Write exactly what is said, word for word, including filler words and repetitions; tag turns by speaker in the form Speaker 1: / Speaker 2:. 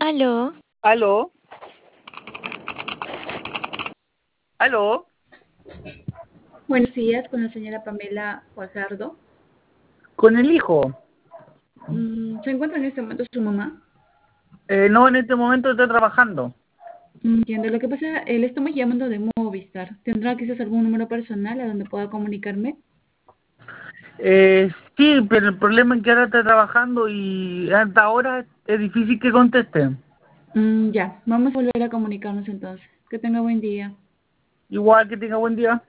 Speaker 1: Aló,
Speaker 2: ¿Aló? ¿Aló?
Speaker 3: Buenos días, con la señora Pamela Guajardo.
Speaker 2: ¿Con el hijo?
Speaker 3: Mm, ¿Se encuentra en este momento su mamá?
Speaker 2: Eh, no, en este momento está trabajando.
Speaker 3: Mm, Entiendo. Lo que pasa, eh, le estamos llamando de Movistar. ¿Tendrá quizás algún número personal a donde pueda comunicarme?
Speaker 2: Eh, sí, pero el problema es que ahora está trabajando y hasta ahora es difícil que conteste.
Speaker 3: Mm, ya, vamos a volver a comunicarnos entonces. Que tenga buen día.
Speaker 2: Igual que tenga buen día.